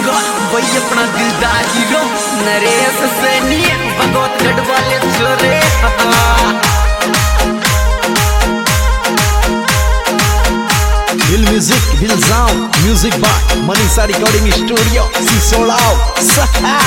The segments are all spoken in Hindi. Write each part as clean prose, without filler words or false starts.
दूंगा वही अपना दिलदार हीरो नरेश सैनी भगवत गढ़ वाले छोरे। Hill Music, Hill Sound, Music by Manisa Recording Studio, Sisolao, Saha.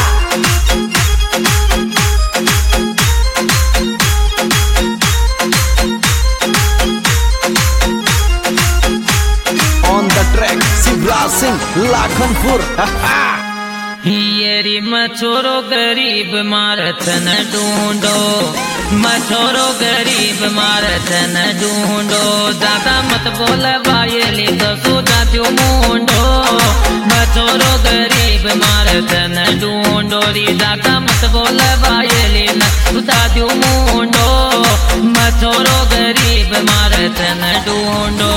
On the track, Sivraj Singh, Lakhanpur, haha. येरी मछोरो गरीब मारत न ढूंढो, मछोरो गरीब मारत न ढूंढो, ज्यादा मत बोल बायली तो सुधा क्यों मूंढो। मछोरो गरीब मारत न ढूंढो री, ज्यादा मत बोल बायली न सुधा क्यों मूंढो। मछोरो गरीब मारत न ढूंढो।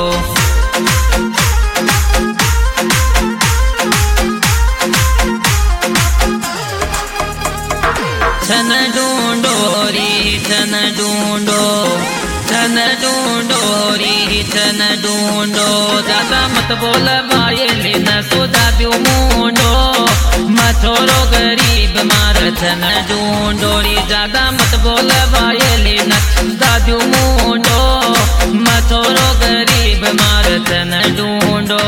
छन ढूंढो री छन ढूंढो, छन ढूंढो री छन ढूंढो, ज्यादा मत बोल बायली न सुधा क्यों मूंढो। मछोरो गरीब मार छन ढूंढो री, ज्यादा मत बोल बायली न सुधा क्यों मूंढो। मछोरो गरीब मार छन ढूंढो।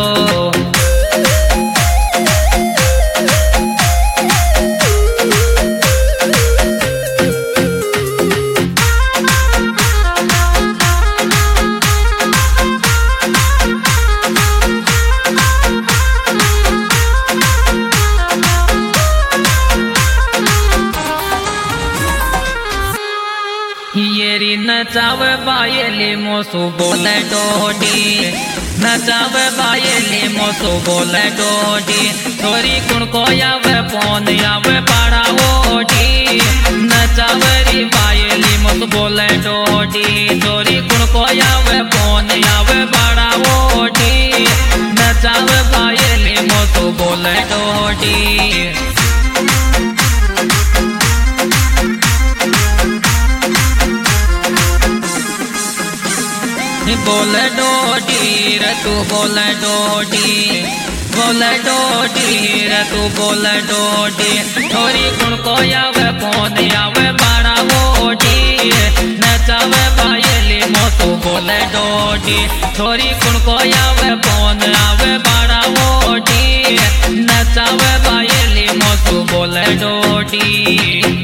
येरी नचाव बायली मोसू बोले डोडी, नचाव बायली मोसू बोले डोडी, छोरी कुण को आवे फोन आवे पाड़ा ओडी। नचावरी बायली मोसू बोले डोडी, छोरी कुण को आवे फोन आवे पाड़ा ओडी। नचाव बायली मोसू बोले डोडी। बोले डोडी रे तू बोले डोडी, बोले डोडी रे तू बोले डोडी, छोरी कुण को आवे फोन आवे बाड़ा ओडी। नचावे बायली मोसू बोले डोडी, छोरी कुण को आवे फोन आवे बाड़ा ओडी। नचावे बायली मोसू बोले डोडी।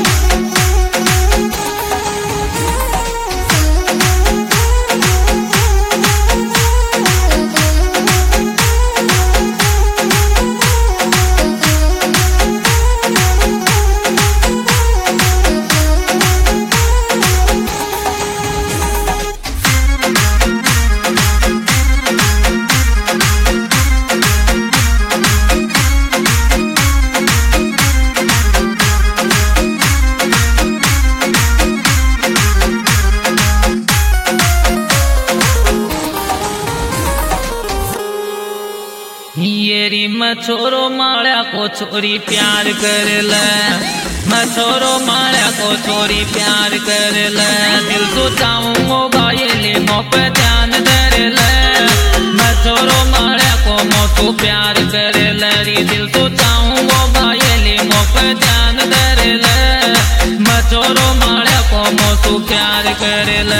येरी मछोरो माड़ा को छोरी प्यार कर ले, मछोरो माड़ा को छोरी प्यार कर ले, दिल तो चाहूंगो बायली मो पे ध्यान धर ले। मछोरो माड़ा को मोसू प्यार कर ले री, दिल तो चाहूंगो बायली मो पे ध्यान धर ले। मछोरो माड़ा को मोसू प्यार कर ले।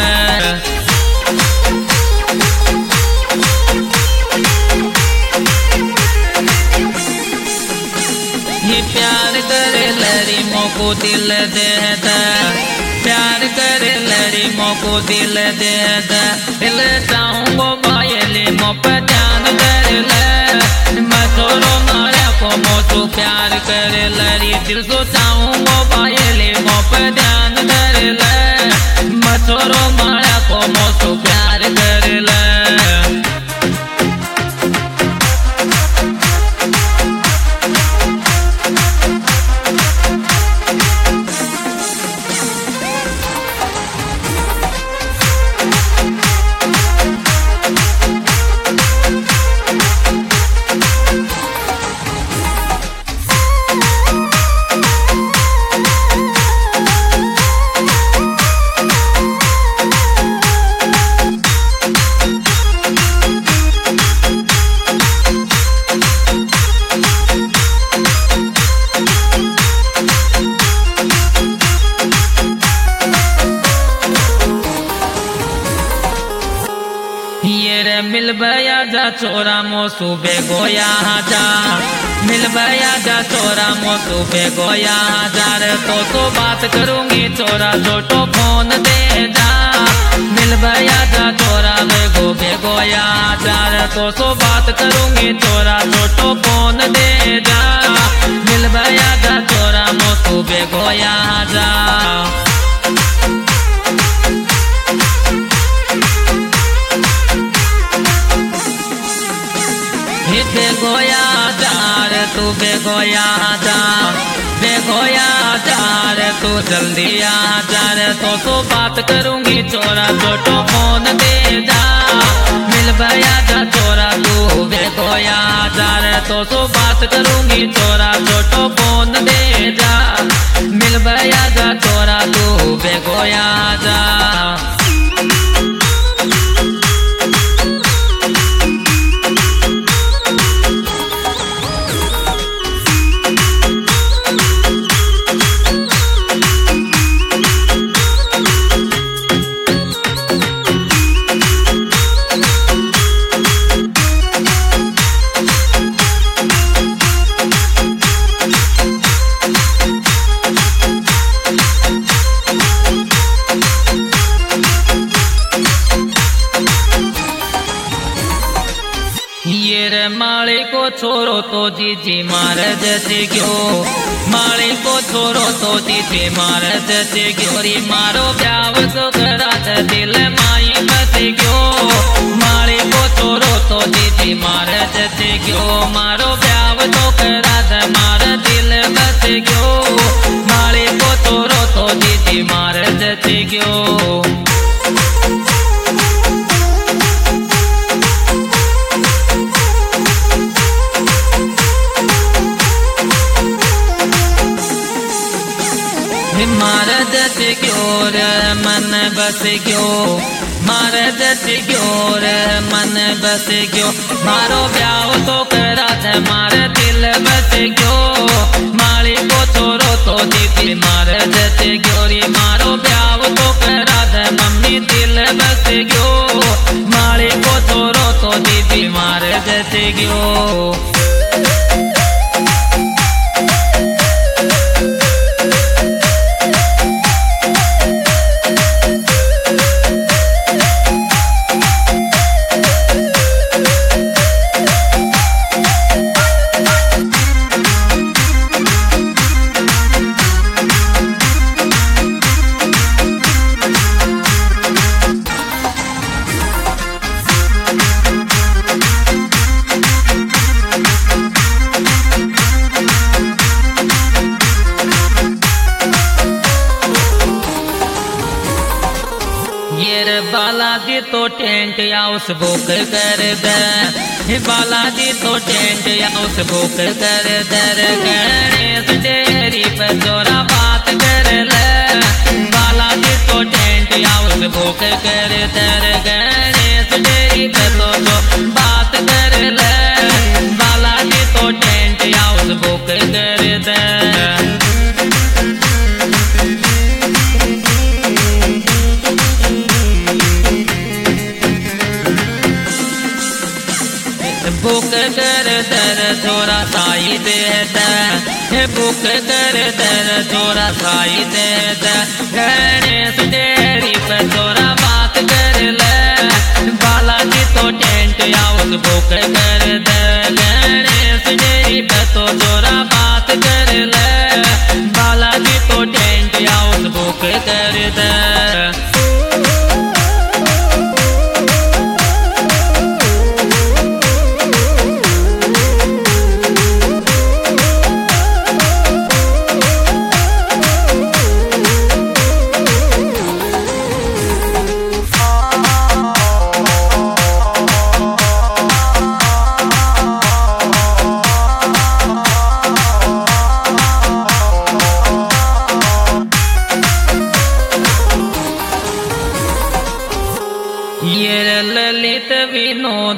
प्यार करे लरी मोको दिल दे दे, प्यार करे लरी मोको दिल दे दे, दिल चाहूंगो बायली मो पे ध्यान धर ले। मछोरो माड़ा को मोसू प्यार करे लरी, दिल तो चाहूंगो बायली मो पे ध्यान धर ले। मछोरो माड़ा को मोसू प्यार कर ले। जा छोरा मो सुबह गोया जा मिल भैया जा छोरा मो सुबह गोया जा रे तो बात करूंगी छोरा छोटो फोन दे जा मिल भैया जा छोरा गोया जा रे तो बात करूंगी छोरा छोटो फोन दे जा मिल भैया जा छोरा मो सुबह गोया जा बेगोया जा रे तू बेगोया जा रे तू जल्दी आ जा रे तो बात करूंगी छोरा छोटो फोन दे जा मिल भैया जा छोरा तू बेगोया जा रे तो बात करूंगी छोरा छोटो फोन दे जा मिल भैया जा छोरा तू बेगोया जा माली को छोरो तो जीजी मार जैसे क्यों माली को छोरो तो जीजी मार जैसे क्यों री मारो ब्याव तो करा दिल माई बस क्यों माली को छोरो तो जीजी मार जैसे क्यों मारो ब्याव तो करा मार दिल बस क्यों माली को छोरो तो जीजी मार जैसे क्यों मारद क्यों मन बस क्यों मारद क्यों मन बस क्यों मारो ब्याह तो करा था मार दिल बस क्यों माली को छोरो तो दीदी मारद क्यों री मारो ब्याह तो करा था मम्मी दिल बस क्यों माली को छोरो तो दीदी मारद क्यों बालाजी तो टेंट हाउस बुक कर दे बालाजी तो टेंट हाउस बुक कर दे गणेश डेरी पे जोरा बात कर ले बालाजी तो टेंट हाउस बुक कर दे गणेश डेरी पे तो जो बात कर ले बालाजी तो टेंट हाउस बुक कर दे बुक कर दर छोरा साई दे बुक कर दर छोरा साई दे गणेश डेरी पे छोरा बात कर ले बालाजी तो टेंट हाउस बुक कर दे गणेश डेरी पे तो छोरा बात कर ले बालाजी तो टेंट हाउस बुक कर दे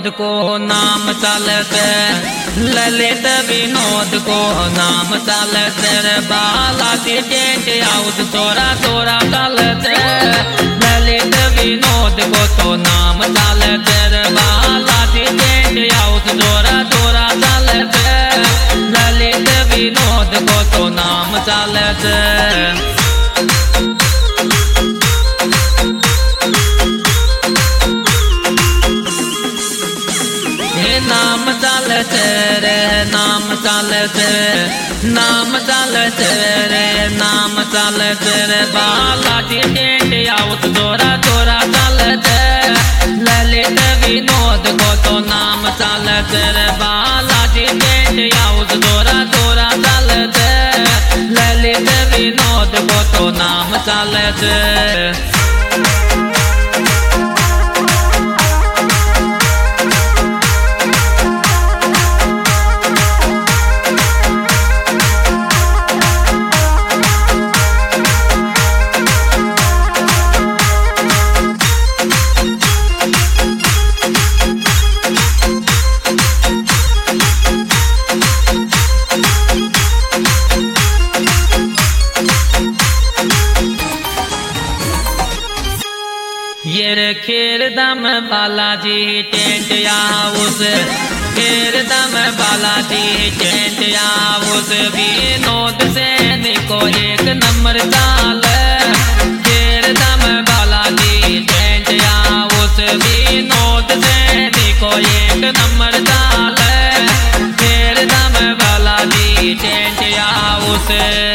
को नाम चालते, ललित विनोद को नाम चालते रे बालाजी टेंट हाउस चोरा चोरा चालते, ललित विनोद को तो नाम चालते रे बालाजी टेंट हाउस चोरा चोरा चालते, ललित विनोद को तो नाम चालते। नाम चालते रे नाम चालते, नाम चालते रे नाम चालते रे बालाजी टेंट हाउस चोरा चोरा चालते, ललित विनोद को तो नाम चालते रे बालाजी टेंट हाउस चोरा चोरा चालते, ललित विनोद को तो नाम चालते। Kherdam Balaji tent house, Kherdam Balaji tent house, Vinod Saini को एक नंबर चाल, खेरदम बालाजी टेंट हाउस, विनोद सैनी को एक नंबर चाल, Kherdam Balaji tent house.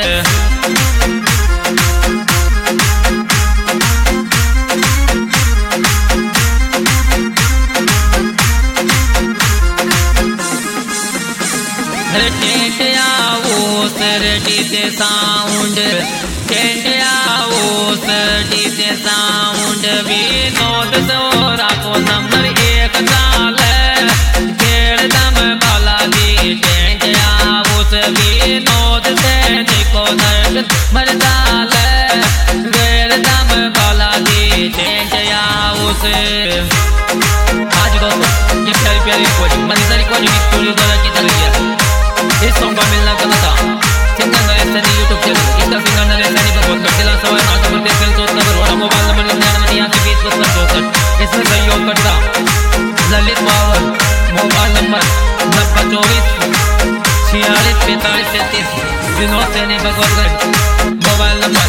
Tent house DJ sound, tent house DJ sound, Vinod Sora को नंबर एक चाल, खेरदम बालाजी टेंट हाउस, विनोद सैनी को नंबर चाल, खेरदम बालाजी टेंट हाउस। आज दोस्तों ये प्यारी प्यारी रिकॉर्डिंग मनीषा रिकॉर्डिंग स्टूडियो द्वारा की जा रही है। इस सॉन्ग का मिलना करना था सिंगर नरेश यूट्यूब चैनल, इसका सिंगर नरेश सैनी पर बहुत जिला सवाल नाटक पर देख कर नंबर वाला मोबाइल नंबर 99 इसमें सहयोग करता Lalit Mawar, mobile number 9024 46 45 33, Vinod Saini Bhagwatgarh, mobile number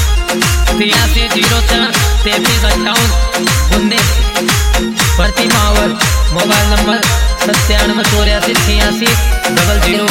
8304 3358 19, भर्ती मावर, मोबाइल नंबर 97 84 86 00